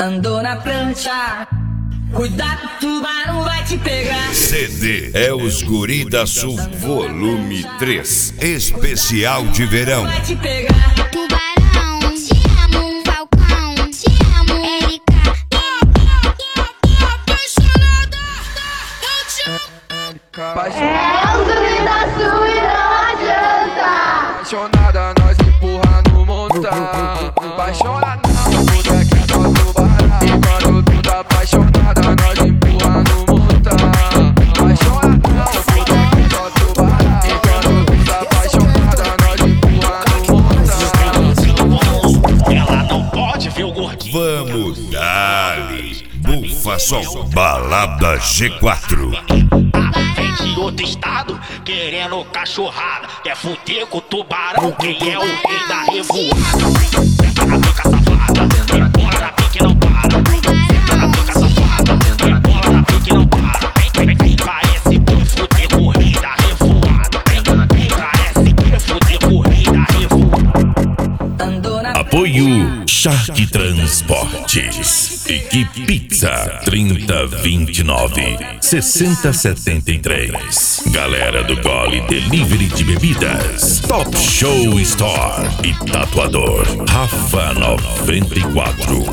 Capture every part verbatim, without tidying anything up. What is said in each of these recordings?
Andou na prancha, cuidado, tubarão vai te pegar. C D é os Guri da Sul Volume três, especial de verão. Vai te pegar. Tubarão, te amo, Falcão, te amo, Erika. É os Guri da Sul e não adianta. Apaixonada, nós empurra no montão. Apaixonada não, mulher que é só tubarão. Quando tu tá apaixonada, nós empurra no montão. Apaixonada não, mulher que é só tubarão. Quando tu tá apaixonada, nós empurra no montão. Ela não pode ver o gordinho. Vamos dar-lhe Bufa Som, Balada G quatro. Vem de outro estado, querendo cachorrada. Quer fuder com o tubarão, quem é o rei da revoada? Senta na boca safada, bola na pique não para. Senta na boca safada, bola na pique não para. Vem, vem, parece que fuder com o rei da revoada. Vem, parece que fuder com o rei da revoada. Andou na Apoio Shark Transportes. Equipe Pizza trinta vinte e nove sessenta setenta e três. Galera do Gole Delivery de Bebidas. Top Show Store e Tatuador Rafa noventa e quatro.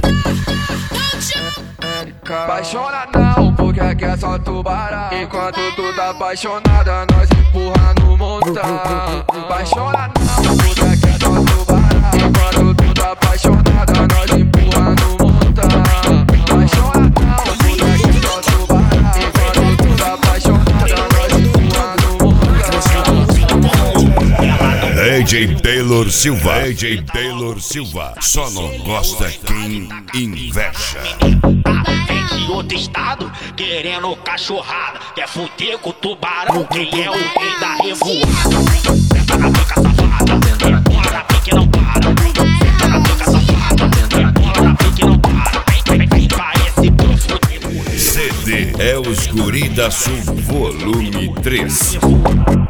Apaixona não, porque aqui é só tubarão. Enquanto tu tá apaixonada, nós empurra no montão. Apaixona não, porque aqui é só tubarão. Enquanto tu tá apaixonada, nós empurra no montão. Apaixona não, porque aqui é só tubarão. Enquanto tu tá apaixonada, nós empurra no montão. D J Taylor Silva, D J Taylor Silva, só não gosta quem inveja. Vem de outro estado, querendo cachorrada. Quer fuder com o tubarão, quem é o rei da revoada? Senta na boca safada, bola na pique não para. Senta na boca safada, bola na pique não para. Vem, vem, vem, parece que fuder. C D é os Guri da Sul Volume três.